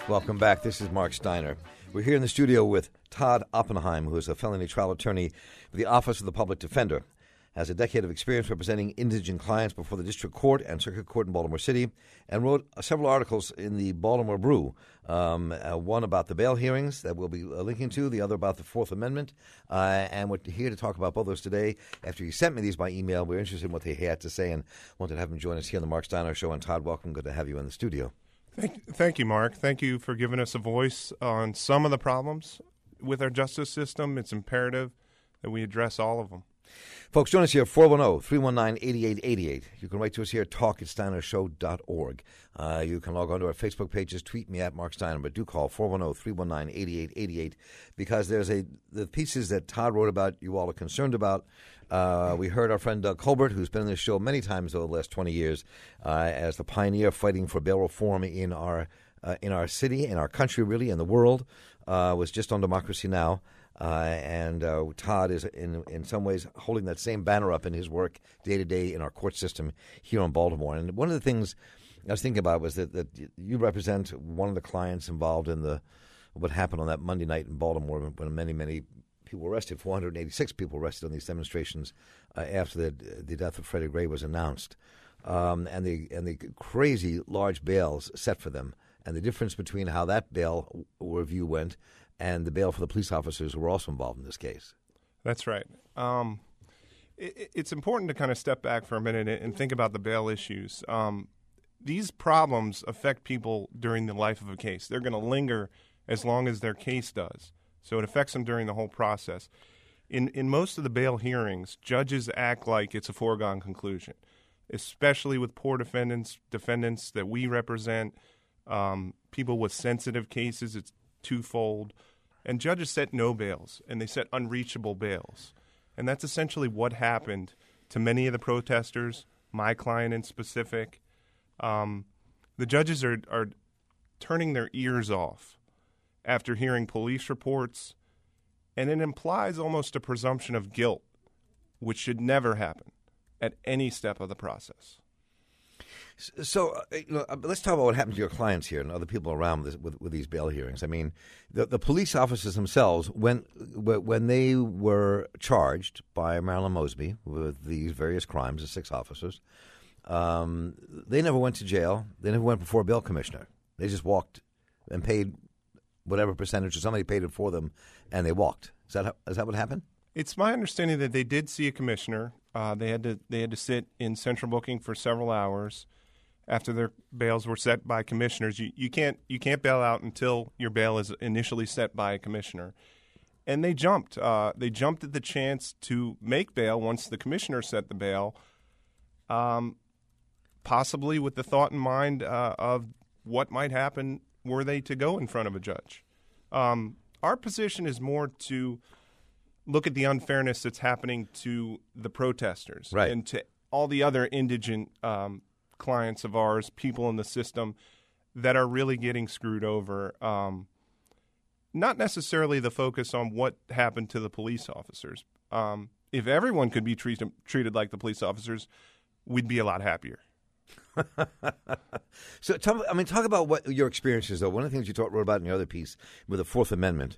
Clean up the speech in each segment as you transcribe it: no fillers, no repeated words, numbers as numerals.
Welcome back. This is Mark Steiner. We're here in the studio with Todd Oppenheim, who is a felony trial attorney with the Office of the Public Defender. Has a decade of experience representing indigent clients before the District Court and Circuit Court in Baltimore City, and wrote several articles in the Baltimore Brew, one about the bail hearings that we'll be linking to, the other about the Fourth Amendment, and we're here to talk about both those today. After he sent me these by email, we're interested in what they had to say and wanted to have him join us here on the Mark Steiner Show. And Todd, welcome. Good to have you in the studio. Thank you, Mark. Thank you for giving us a voice on some of the problems with our justice system. It's imperative that we address all of them. Folks, join us here at 410-319-8888. You can write to us here at talk@steinershow.org. You can log on to our Facebook pages, tweet me at Mark Steiner, but do call 410-319-8888 because there's the pieces that Todd wrote about you all are concerned about. We heard our friend Doug Colbert, who's been on this show many times over the last 20 years, as the pioneer fighting for bail reform in our city, in our country, really, in the world, was just on Democracy Now!. And Todd is, in some ways, holding that same banner up in his work day-to-day in our court system here in Baltimore. And one of the things I was thinking about was that you represent one of the clients involved in what happened on that Monday night in Baltimore when many, many people were arrested, 486 people arrested on these demonstrations after the death of Freddie Gray was announced. And the crazy large bails set for them, and the difference between how that bail review went and the bail for the police officers who were also involved in this case. That's right. It's important to kind of step back for a minute and think about the bail issues. These problems affect people during the life of a case. They're going to linger as long as their case does. So it affects them during the whole process. In most of the bail hearings, judges act like it's a foregone conclusion, especially with poor defendants that we represent, people with sensitive cases. It's twofold. And judges set no bails, and they set unreachable bails. And that's essentially what happened to many of the protesters, my client in specific. The judges are turning their ears off after hearing police reports, and it implies almost a presumption of guilt, which should never happen at any step of the process. So let's talk about what happened to your clients here and other people around with these bail hearings. I mean, the police officers themselves, when they were charged by Marilyn Mosby with these various crimes, the 6 officers, they never went to jail. They never went before a bail commissioner. They just walked and paid whatever percentage, or somebody paid it for them, and they walked. Is that what happened? It's my understanding that they did see a commissioner. They had to sit in central booking for several hours after their bails were set by commissioners. You can't bail out until your bail is initially set by a commissioner. And they jumped. They jumped at the chance to make bail once the commissioner set the bail, possibly with the thought in mind of what might happen were they to go in front of a judge. Our position is more to look at the unfairness that's happening to the protesters, right, and to all the other indigent clients of ours, people in the system that are really getting screwed over. Not necessarily the focus on what happened to the police officers. If everyone could be treated like the police officers, we'd be a lot happier. So, talk about what your experience is, though. One of the things you wrote about in your other piece with the Fourth Amendment,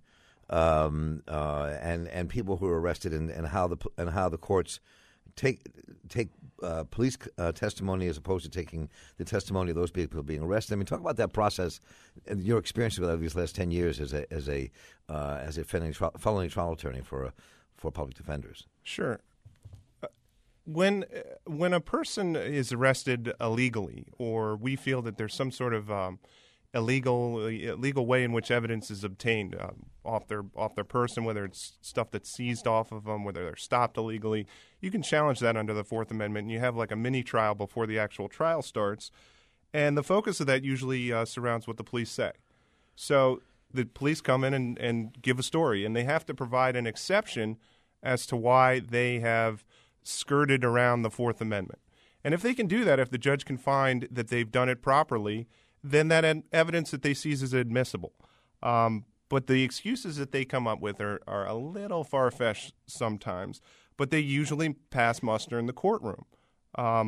and people who are arrested, and how the courts take police testimony as opposed to taking the testimony of those people being arrested. I mean, talk about that process and your experience with these last 10 years as a felony trial attorney for public defenders. Sure. When a person is arrested illegally, or we feel that there's some sort of illegal way in which evidence is obtained off their person, whether it's stuff that's seized off of them, whether they're stopped illegally, you can challenge that under the Fourth Amendment. And you have like a mini trial before the actual trial starts, and the focus of that usually surrounds what the police say. So the police come in and give a story, and they have to provide an exception as to why they have skirted around the Fourth Amendment. And if they can do that, if the judge can find that they've done it properly, then that evidence that they seize is admissible. But the excuses that they come up with are a little far-fetched sometimes, but they usually pass muster in the courtroom.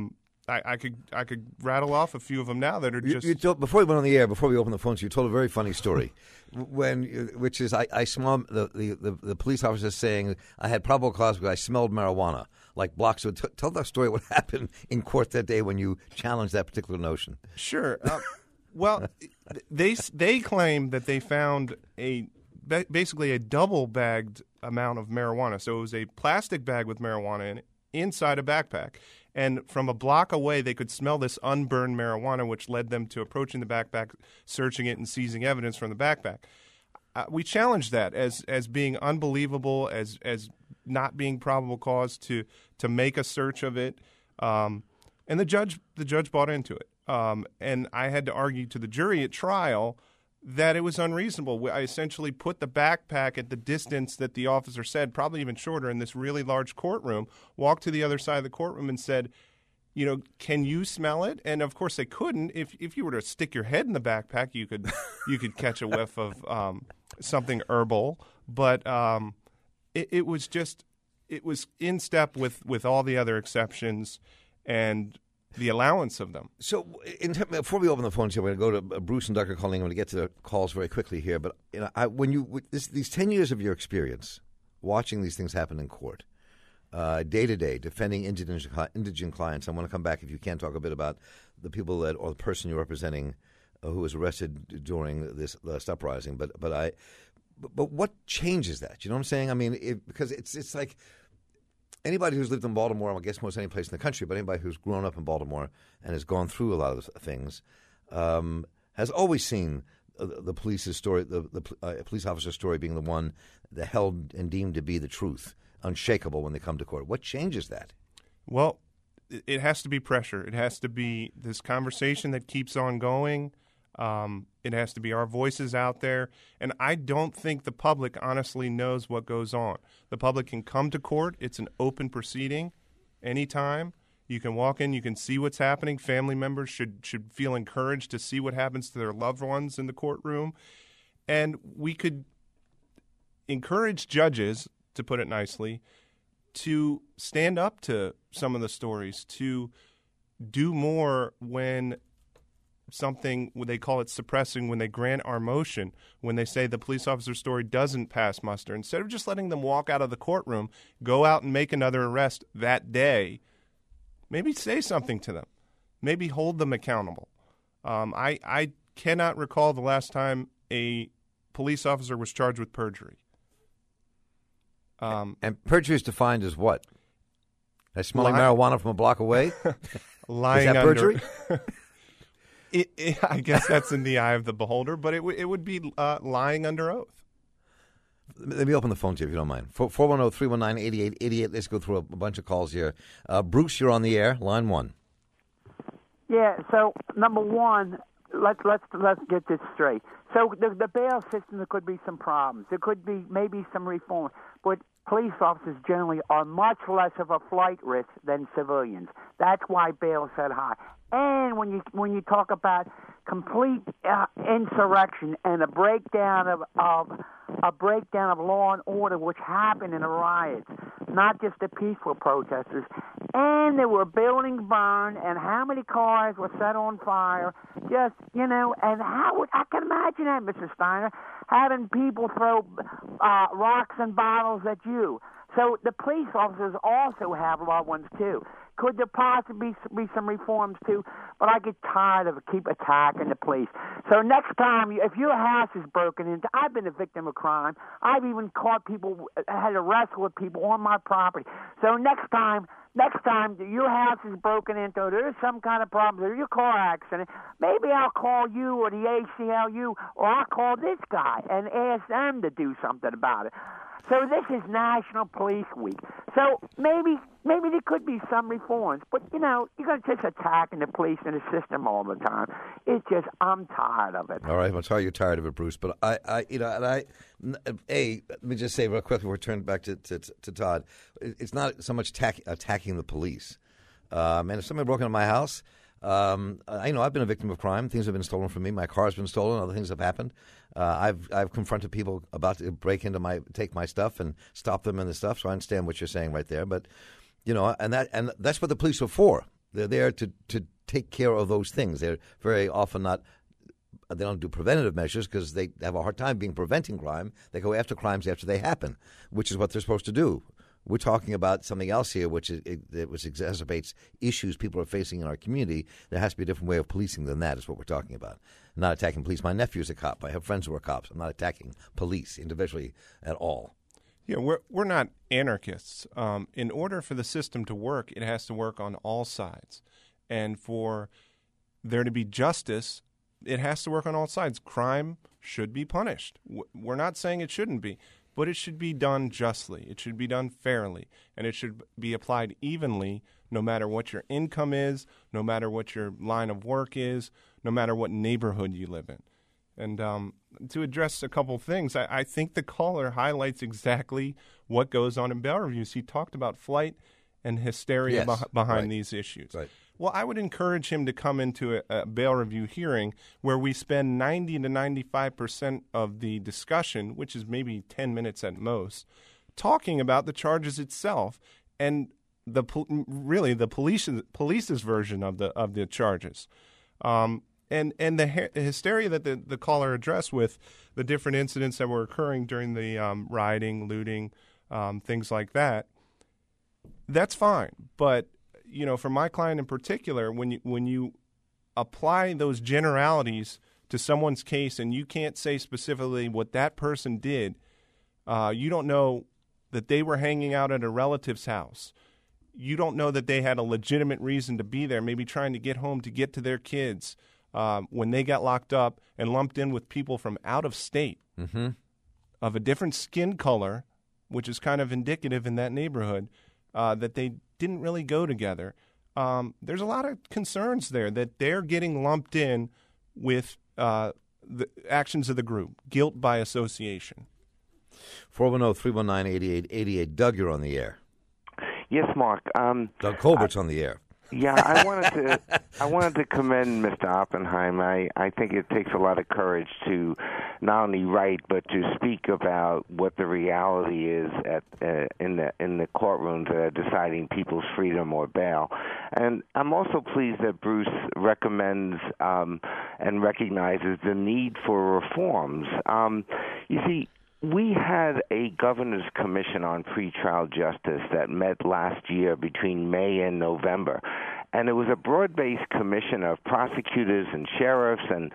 I could rattle off a few of them now that are just. You told, before we went on the air, before we opened the phones, you told a very funny story, which is I smelled the police officer saying I had probable cause because I smelled marijuana like blocks. So tell that story. What happened in court that day when you challenged that particular notion? Sure. Well, they claim that they found basically a double bagged amount of marijuana. So it was a plastic bag with marijuana in it, inside a backpack. And from a block away, they could smell this unburned marijuana, which led them to approaching the backpack, searching it, and seizing evidence from the backpack. We challenged that as being unbelievable, as not being probable cause to make a search of it. And the judge bought into it. And I had to argue to the jury at trial that it was unreasonable. I essentially put the backpack at the distance that the officer said, probably even shorter, in this really large courtroom, walked to the other side of the courtroom and said, can you smell it? And of course they couldn't. If you were to stick your head in the backpack, you could catch a whiff of something herbal. But it was in step with all the other exceptions and the allowance of them. So, before we open the phones here, we're going to go to Bruce and Dr. Colleen. I'm going to get to the calls very quickly here. But these 10 years of your experience watching these things happen in court, day to day, defending indigent clients. I want to come back, if you can, talk a bit about the people or the person you're representing who was arrested during this uprising. But what changes that? You know what I'm saying? I mean, because it's like. Anybody who's lived in Baltimore, I guess most any place in the country, but anybody who's grown up in Baltimore and has gone through a lot of things, has always seen the police's story, the police officer's story being the one that held and deemed to be the truth, unshakable when they come to court. What changes that? Well, it has to be pressure. It has to be this conversation that keeps on going. It has to be our voices out there. And I don't think the public honestly knows what goes on. The public can come to court. It's an open proceeding anytime. You can walk in. You can see what's happening. Family members should feel encouraged to see what happens to their loved ones in the courtroom. And we could encourage judges, to put it nicely, to stand up to some of the stories, to do more when something, they call it suppressing, when they grant our motion, when they say the police officer's story doesn't pass muster. Instead of just letting them walk out of the courtroom, go out and make another arrest that day, maybe say something to them. Maybe hold them accountable. I cannot recall the last time a police officer was charged with perjury. And perjury is defined as what? As smelling marijuana from a block away? Lying is that perjury? I guess that's in the eye of the beholder, but it would be lying under oath. Let me open the phone to you, if you don't mind. 410-319-8888. Let's go through a bunch of calls here. Bruce, you're on the air. Line 1. Yeah, so number one, let's get this straight. So the bail system, there could be some problems. There could be maybe some reform, but police officers generally are much less of a flight risk than civilians. That's why bail is set high. And when you talk about complete insurrection and a breakdown of law and order, which happened in the riots, not just the peaceful protesters, and there were buildings burned, and how many cars were set on fire, and I can imagine that, Mr. Steiner, having people throw rocks and bottles at you. So the police officers also have loved ones too. Could there possibly be some reforms too? But I get tired of keep attacking the police. So next time, if your house is broken into, I've been a victim of crime. I've even caught people, had to wrestle with people on my property. So next time your house is broken into, there's some kind of problem, there's your car accident, maybe I'll call you or the ACLU, or I'll call this guy and ask them to do something about it. So this is National Police Week. So maybe there could be some reforms. But, you're going to just attacking the police and the system all the time. It's just, I'm tired of it. All right. I'm sorry you're tired of it, Bruce. But let me just say real quick before we turn back to Todd. It's not so much attacking the police. And if somebody broke into my house, I've been a victim of crime. Things have been stolen from me. My car's been stolen. Other things have happened. I've confronted people about to break into take my stuff and stop them in the stuff. So I understand what you're saying right there. But, and that's what the police are for. They're there to take care of those things. They're very often not. They don't do preventative measures because they have a hard time preventing crime. They go after crimes after they happen, which is what they're supposed to do. We're talking about something else here, which exacerbates issues people are facing in our community. There has to be a different way of policing than that. Is what we're talking about. I'm not attacking police. My nephew's a cop. I have friends who are cops. I'm not attacking police individually at all. Yeah, we're not anarchists. In order for the system to work, it has to work on all sides, and for there to be justice, it has to work on all sides. Crime should be punished. We're not saying it shouldn't be, but it should be done justly. It should be done fairly, and it should be applied evenly no matter what your income is, no matter what your line of work is, no matter what neighborhood you live in. And to address a couple things, I think the caller highlights exactly what goes on in bail reviews. He talked about flight and hysteria behind these issues. Right. Well, I would encourage him to come into a bail review hearing where we spend 90 to 95% of the discussion, which is maybe 10 minutes at most, talking about the charges itself and the police's version of the charges. And the hysteria that the caller addressed with the different incidents that were occurring during the rioting, looting, things like that, that's fine. But for my client in particular, when you apply those generalities to someone's case and you can't say specifically what that person did, you don't know that they were hanging out at a relative's house. You don't know that they had a legitimate reason to be there, maybe trying to get home to get to their kids when they got locked up and lumped in with people from out of state of a different skin color, which is kind of indicative in that neighborhood, that they didn't really go together. There's a lot of concerns there that they're getting lumped in with the actions of the group, guilt by association. 410-319-8888. Doug, you're on the air. Yes, Mark. Doug Colbert's on the air. Yeah, I wanted to commend Mr. Oppenheim. I think it takes a lot of courage to not only write but to speak about what the reality is in the courtrooms that are deciding people's freedom or bail. And I'm also pleased that Bruce recommends and recognizes the need for reforms. You see, we had a governor's commission on pretrial justice that met last year between May and November. And it was a broad-based commission of prosecutors and sheriffs and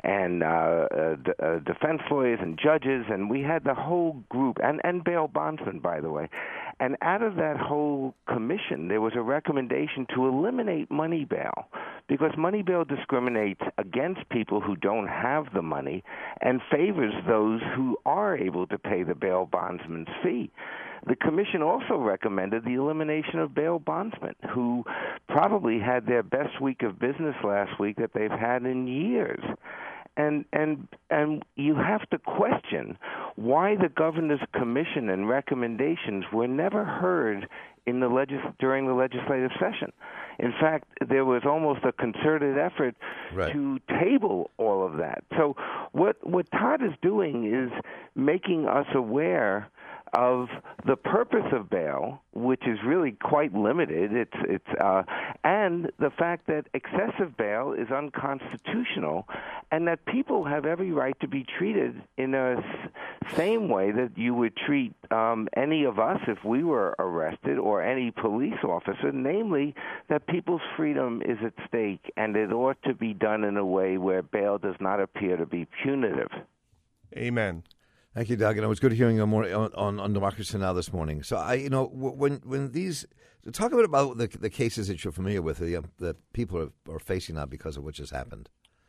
defense lawyers and judges, and we had the whole group, and bail bondsmen, by the way. And out of that whole commission, there was a recommendation to eliminate money bail, because money bail discriminates against people who don't have the money and favors those who are able to pay the bail bondsman's fee. The commission also recommended the elimination of bail bondsmen, who probably had their best week of business last week that they've had in years. And you have to question why the governor's commission and recommendations were never heard in during the legislative session. In fact, there was almost a concerted effort to table all of that. So what Todd is doing is making us aware of the purpose of bail, which is really quite limited. And the fact that excessive bail is unconstitutional, and that people have every right to be treated in the same way that you would treat any of us if we were arrested, or any police officer, namely that people's freedom is at stake, and it ought to be done in a way where bail does not appear to be punitive. Amen. Thank you, Doug. And it was good hearing you on Democracy Now! This morning. So when these talk a bit about the cases that you're familiar with, that people are facing now because of what just happened.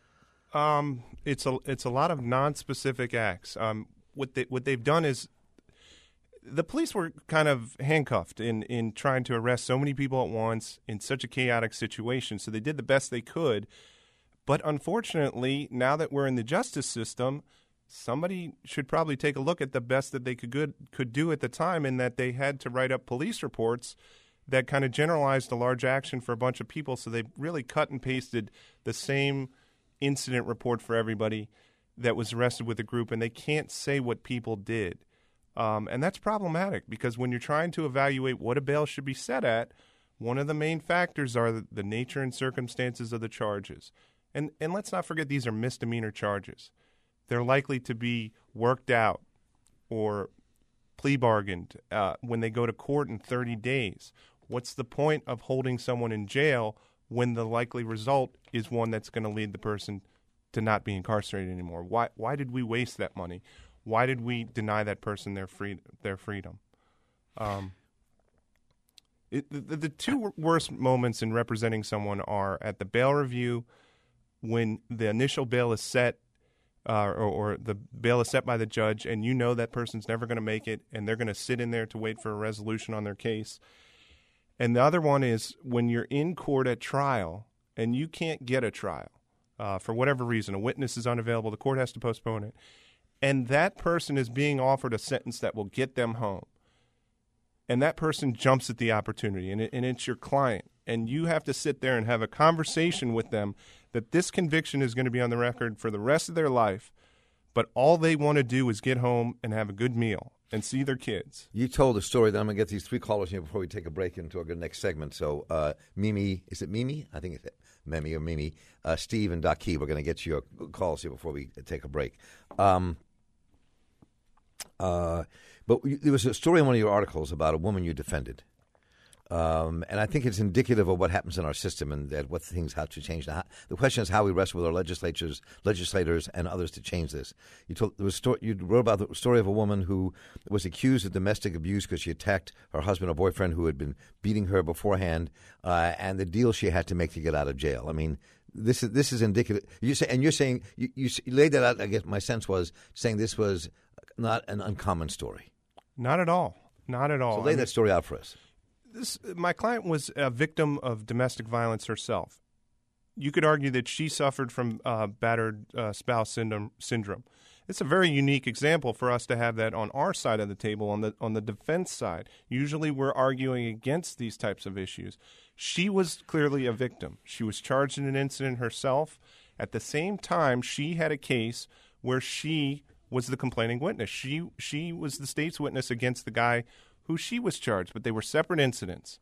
It's a lot of non-specific acts. What they've done is the police were kind of handcuffed in trying to arrest so many people at once in such a chaotic situation. So they did the best they could, but unfortunately, now that we're in the justice system, somebody should probably take a look at the best that they could do at the time, and that they had to write up police reports that kind of generalized a large action for a bunch of people. So they really cut and pasted the same incident report for everybody that was arrested with the group, and they can't say what people did. And that's problematic, because when you're trying to evaluate what a bail should be set at, One of the main factors are the nature and circumstances of the charges. And let's not forget these are misdemeanor charges. They're likely to be worked out or plea bargained when they go to court in 30 days. What's the point of holding someone in jail when the likely result is one that's going to lead the person to not be incarcerated anymore? Why did we waste that money? Why did we deny that person their freedom? The two worst moments in representing someone are at the bail review when the initial bail is set or the bail is set by the judge and you know that person's never going to make it and they're going to sit in there to wait for a resolution on their case. And the other one is when you're in court at trial and you can't get a trial for whatever reason. A witness is unavailable. The court has to postpone it. And that person is being offered a sentence that will get them home. And that person jumps at the opportunity, and it's your client. And you have to sit there and have a conversation with them that this conviction is going to be on the record for the rest of their life, but all they want to do is get home and have a good meal and see their kids. You told a story that I'm going to get these three callers here before we take a break into our next segment. So Mimi, is it Mimi? I think it's Mimi or Mimi. Steve and Doc Key, we're going to get your calls here before we take a break. But there was a story in one of your articles about a woman you defended. And I think it's indicative of what happens in our system and that what things have to change. Now, the question is how we wrestle with our legislators, and others to change this. You wrote about the story of a woman who was accused of domestic abuse because she attacked her husband or boyfriend who had been beating her beforehand, and the deal she had to make to get out of jail. I mean, this is indicative. You're saying you laid that out. I guess my sense was saying this was not an uncommon story. Not at all. Not at all. So lay that story out for us. My client was a victim of domestic violence herself. You could argue that she suffered from battered spouse syndrome. It's a very unique example for us to have that on our side of the table, on the defense side. Usually we're arguing against these types of issues. She was clearly a victim. She was charged in an incident herself. At the same time, she had a case where she was the complaining witness. She was the state's witness against the guy who she was charged, but they were separate incidents.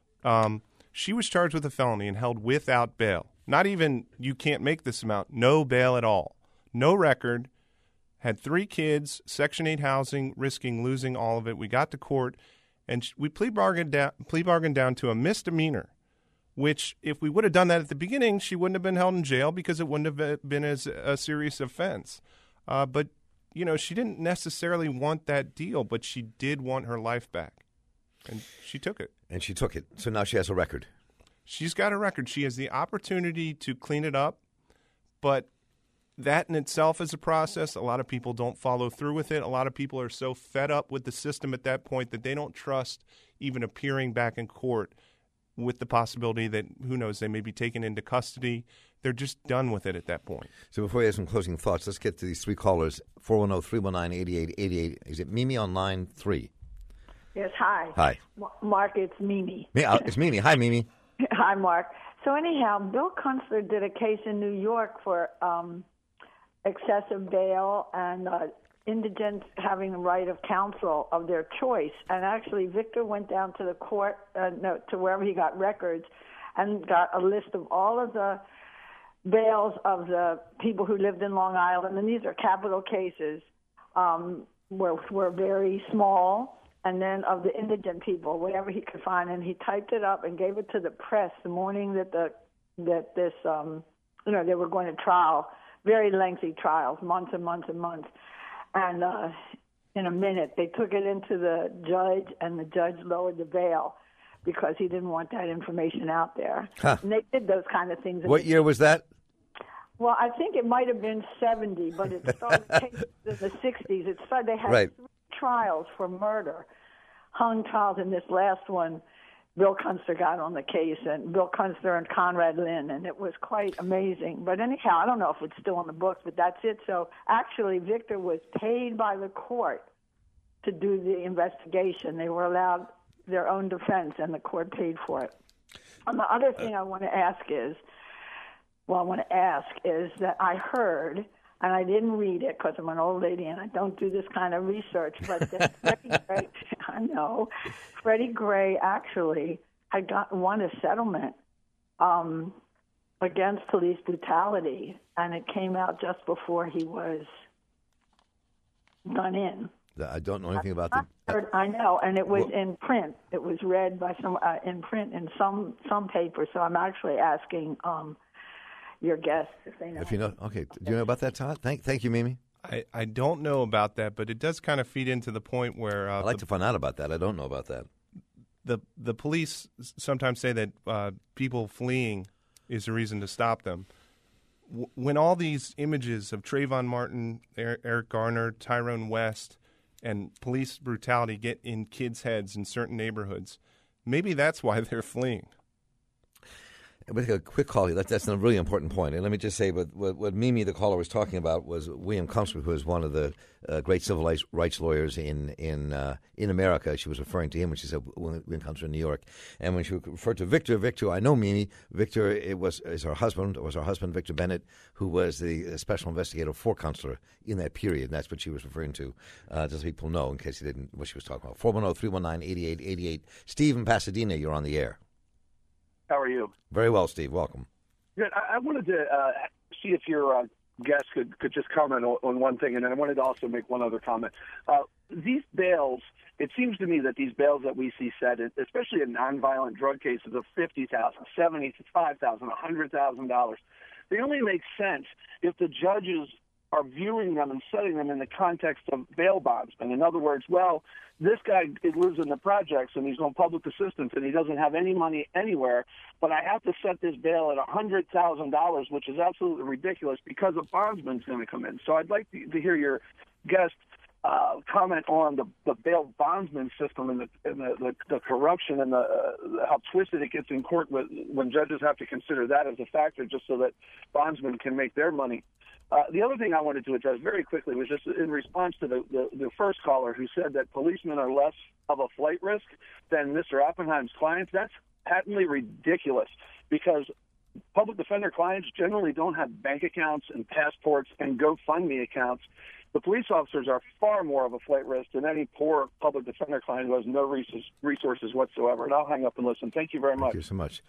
She was charged with a felony and held without bail. Not even, you can't make this amount, no bail at all. No record, had 3 kids, Section 8 housing, risking losing all of it. We got to court, and we plea bargained down to a misdemeanor, which if we would have done that at the beginning, she wouldn't have been held in jail because it wouldn't have been as a serious offense. But you know, she didn't necessarily want that deal, but she did want her life back. And she took it. And she took it. So now she has a record. She's got a record. She has the opportunity to clean it up, but that in itself is a process. A lot of people don't follow through with it. A lot of people are so fed up with the system at that point that they don't trust even appearing back in court with the possibility that, who knows, they may be taken into custody. They're just done with it at that point. So before we have some closing thoughts, let's get to these 3 callers. 410-319-8888. Is it Mimi on line 3? Yes, hi. Hi. Mark, it's Mimi. It's Mimi. Hi, Mimi. Hi, Mark. So anyhow, Bill Kunstler did a case in New York for excessive bail and indigents having the right of counsel of their choice. And actually, Victor went down to the court, to wherever he got records, and got a list of all of the bails of the people who lived in Long Island, and these are capital cases, were very small, and then of the indigent people, whatever he could find, and he typed it up and gave it to the press the morning that they were going to trial, very lengthy trials, months and months and months, and in a minute they took it into the judge, and the judge lowered the bail because he didn't want that information out there. Huh. And they did those kind of things. What year was that? Well, I think it might have been 70, but it started cases in the 60s. It started, they had 3 trials for murder, hung trials, and this last one, Bill Kunstler got on the case, and Bill Kunstler and Conrad Lynn, and it was quite amazing. But anyhow, I don't know if it's still on the books, but that's it. So actually, Victor was paid by the court to do the investigation. They were allowed their own defense, and the court paid for it. And the other thing I want to ask is that I heard, and I didn't read it because I'm an old lady and I don't do this kind of research, but that Freddie Gray actually had won a settlement against police brutality, and it came out just before he was done in. I don't know anything about that. I know, and it was in print. It was read by some in print in some paper. So I'm actually asking your guests if they know. If you know, okay. Do you know about that, Todd? Thank you, Mimi. I don't know about that, but it does kind of feed into the point where I'd like to find out about that. I don't know about that. The police sometimes say that people fleeing is a reason to stop them. When all these images of Trayvon Martin, Eric Garner, Tyrone West, and police brutality get in kids' heads in certain neighborhoods, maybe that's why they're fleeing. We'll take a quick call here. That's a really important point. And let me just say, what Mimi, the caller, was talking about was William Comstock, who is one of the great civil rights lawyers in America. She was referring to him when she said William Comstock in New York. And when she referred to Victor, I know Mimi. Victor was her husband, Victor Bennett, who was the special investigator for Consular in that period. And that's what she was referring to, just so people know, in case you didn't what she was talking about. 410-319-8888. Steve in Pasadena, you're on the air. How are you? Very well, Steve. Welcome. Good. I wanted to see if your guest could just comment on one thing, and then I wanted to also make one other comment. These bails, it seems to me that these bails that we see set, especially in nonviolent drug cases of $50,000, $75,000, $100,000, they only make sense if the judges are viewing them and setting them in the context of bail bondsmen. In other words, well, this guy lives in the projects and he's on public assistance and he doesn't have any money anywhere, but I have to set this bail at $100,000, which is absolutely ridiculous because a bondsman's going to come in. So I'd like to hear your guest comment on the bail bondsman system and the corruption and how twisted it gets in court when judges have to consider that as a factor just so that bondsmen can make their money. The other thing I wanted to address very quickly was just in response to the first caller who said that policemen are less of a flight risk than Mr. Oppenheim's clients. That's patently ridiculous because public defender clients generally don't have bank accounts and passports and GoFundMe accounts. The police officers are far more of a flight risk than any poor public defender client who has no resources whatsoever. And I'll hang up and listen. Thank you very much. Thank you so much.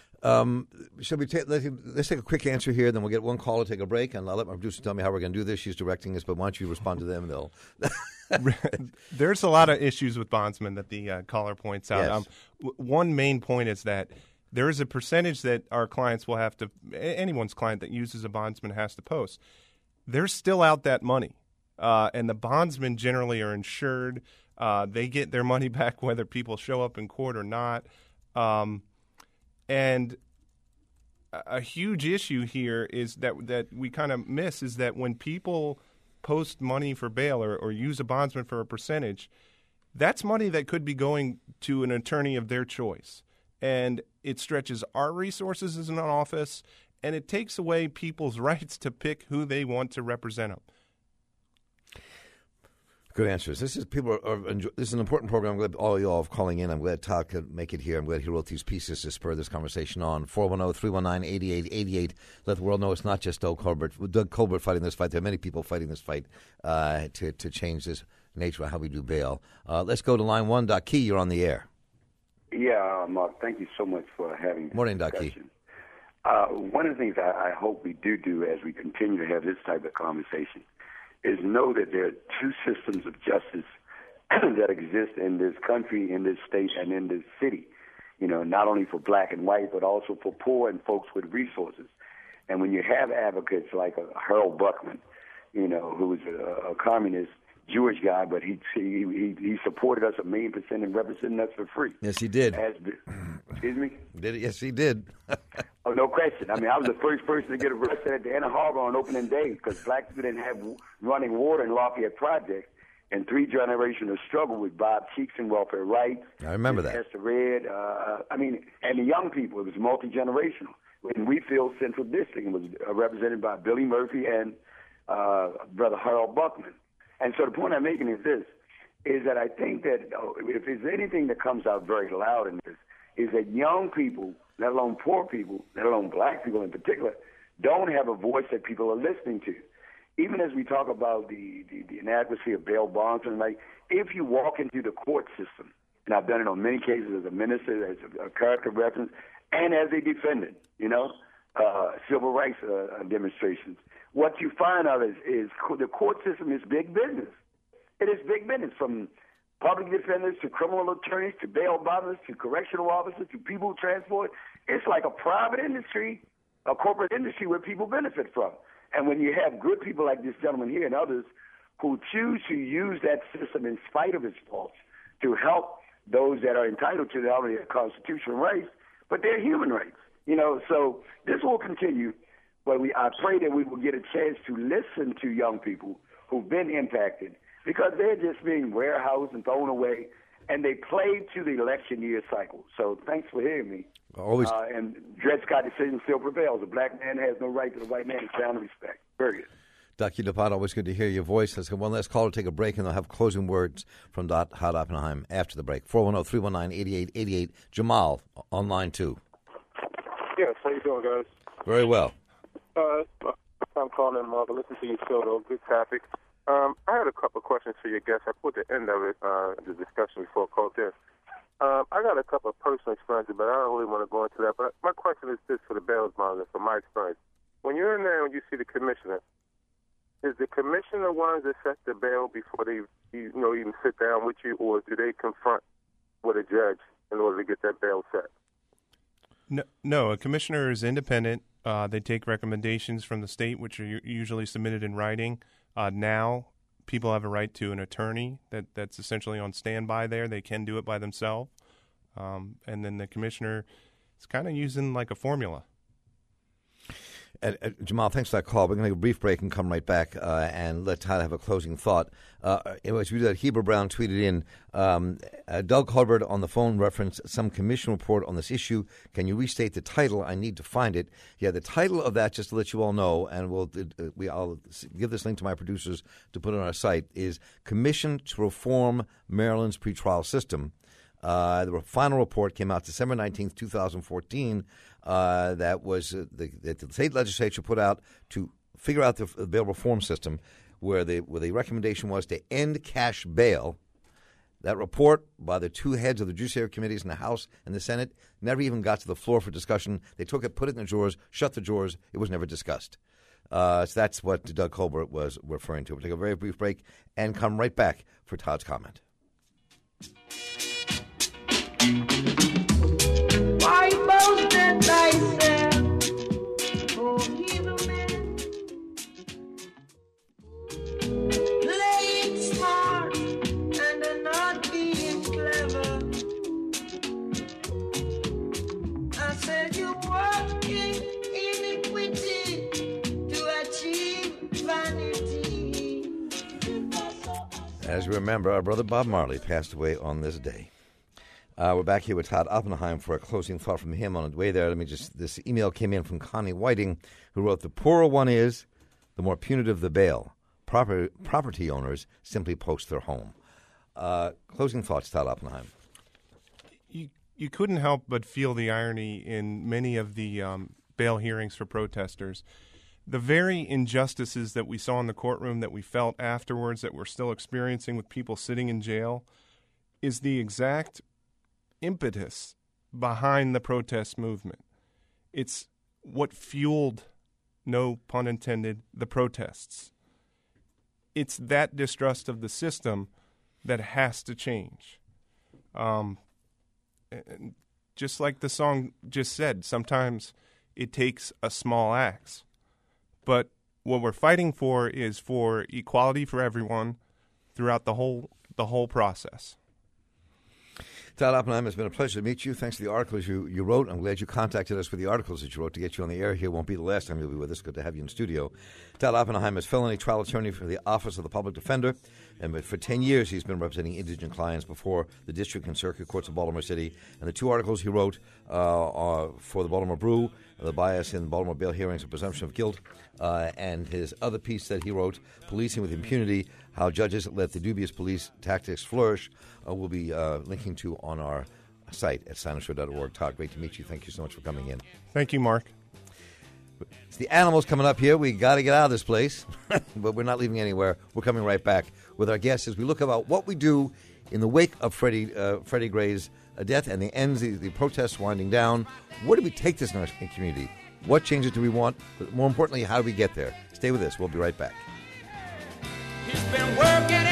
Shall we let's take a quick answer here, then we'll get one caller, take a break, and I'll let my producer tell me how we're going to do this. She's directing us, but why don't you respond to them? They'll. There's a lot of issues with bondsmen that the caller points out. Yes. One main point is that there is a percentage that our clients will have to, anyone's client that uses a bondsman has to post. They're still out that money, and the bondsmen generally are insured. They get their money back whether people show up in court or not. And a huge issue here is that we kind of miss is that when people post money for bail or use a bondsman for a percentage, that's money that could be going to an attorney of their choice. And it stretches our resources as an office, and it takes away people's rights to pick who they want to represent them. Good answers. This is this is an important program. I'm glad all of you all calling in. I'm glad Todd could make it here. I'm glad he wrote these pieces to spur this conversation on. 410-319-8888. Let the world know it's not just Doug Colbert fighting this fight. There are many people fighting this fight to change this nature of how we do bail. Let's go to line one. Doc Key, you're on the air. Yeah, Mark, thank you so much for having this Morning, Doc Key. One of the things I hope we do as we continue to have this type of conversation is know that there are two systems of justice that exist in this country, in this state, and in this city. You know, not only for black and white, but also for poor and folks with resources. And when you have advocates like Harold Buckman, you know, who was a communist Jewish guy, but he supported us 1,000,000% and represented us for free. Yes, he did. Excuse me? Did it? Yes, he did. Oh, no question. I mean, I was the first person to get arrested at the Ann Harbor on opening day because black people didn't have running water in Lafayette Project. And 3 generations of struggle with Bob Cheeks and welfare rights. I remember that. Esther Red. And the young people, it was multi-generational. In Wheatfield Central District, it was represented by Billy Murphy and Brother Harold Buckman. And so the point I'm making is this, is that I think that if there's anything that comes out very loud in this, is that young people, let alone poor people, let alone black people in particular, don't have a voice that people are listening to. Even as we talk about the inadequacy of bail bonds, and like if you walk into the court system and I've done it on many cases as a minister, as a character reference, and as a defendant, civil rights demonstrations. What you find out is the court system is big business. It is big business, from public defenders to criminal attorneys to bail bondsmen to correctional officers to people who transport. It's like a private industry, a corporate industry where people benefit from. And when you have good people like this gentleman here and others who choose to use that system in spite of its faults to help those that are entitled to not only their constitutional rights, but their human rights. So this will continue, but I pray that we will get a chance to listen to young people who've been impacted, because they're just being warehoused and thrown away, and they play to the election year cycle. So thanks for hearing me. Always. And Dred Scott decision still prevails. A black man has no right to the white man's sound of respect. Period. Dr. DePato, always good to hear your voice. Let's get one last call to take a break, and they'll have closing words from Todd Oppenheim after the break. 410-319-8888. Jamal on line 2. Yes, how you doing, guys? Very well. I'm calling in, Mark. Listen to your show, though. Good topic. I had a couple of questions for your guests. I put the end of it, the discussion before I called this. I got a couple of personal experiences, but I don't really want to go into that. But my question is this for the bail bondsmen, from my experience. When you're in there and you see the commissioner, is the commissioner the ones that set the bail before they even sit down with you, or do they confront with a judge in order to get that bail set? No, a commissioner is independent. They take recommendations from the state, which are usually submitted in writing. Now, people have a right to an attorney that's essentially on standby there. They can do it by themselves. And then the commissioner is kind of using like a formula. Jamal, thanks for that call. We're going to take a brief break and come right back and let Todd have a closing thought. As we do that, Heber Brown tweeted in, Doug Colbert on the phone referenced some commission report on this issue. Can you restate the title? I need to find it. Yeah, the title of that, just to let you all know, and I'll give this link to my producers to put on our site, is Commission to Reform Maryland's Pretrial System. The final report came out December 19th, 2014. That was that the state legislature put out to figure out the bail reform system, where the recommendation was to end cash bail. That report by the two heads of the judiciary committees in the House and the Senate never even got to the floor for discussion. They took it, put it in the drawers, shut the drawers. It was never discussed. So that's what Doug Colbert was referring to. We'll take a very brief break and come right back for Todd's comment. Why boasted thyself, O evil man? Playing smart and not being clever. I said you're working iniquity to achieve vanity. As you remember, our brother Bob Marley passed away on this day. We're back here with Todd Oppenheim for a closing thought from him on the way there. This email came in from Connie Whiting, who wrote, the poorer one is, the more punitive the bail. Property owners simply post their home. Closing thoughts, Todd Oppenheim. You couldn't help but feel the irony in many of the bail hearings for protesters. The very injustices that we saw in the courtroom, that we felt afterwards, that we're still experiencing with people sitting in jail, is the exact impetus behind the protest movement. It's what fueled, no pun intended, the protests. It's that distrust of the system that has to change. And just like the song just said, sometimes it takes a small axe. But what we're fighting for is for equality for everyone throughout the whole process. Todd Oppenheim, it's been a pleasure to meet you. Thanks for the articles you wrote. I'm glad you contacted us for the articles that you wrote to get you on the air here. Won't be the last time you'll be with us. Good to have you in studio. Todd Oppenheim is felony trial attorney for the Office of the Public Defender, and for 10 years he's been representing indigent clients before the District and Circuit Courts of Baltimore City. And the two articles he wrote are for the Baltimore Brew, The Bias in Baltimore Bail Hearings, A Presumption of Guilt, and his other piece that he wrote, Policing with Impunity, How Judges Let the Dubious Police Tactics Flourish, we'll be linking to on our site at SilenceShow.org. Todd, great to meet you. Thank you so much for coming in. Thank you, Mark. It's the animals coming up here. We got to get out of this place, but we're not leaving anywhere. We're coming right back with our guests as we look about what we do in the wake of Freddie Gray's death and the ends, the protests winding down, where do we take this in our community? What changes do we want? But more importantly, how do we get there? Stay with us. We'll be right back. He's been working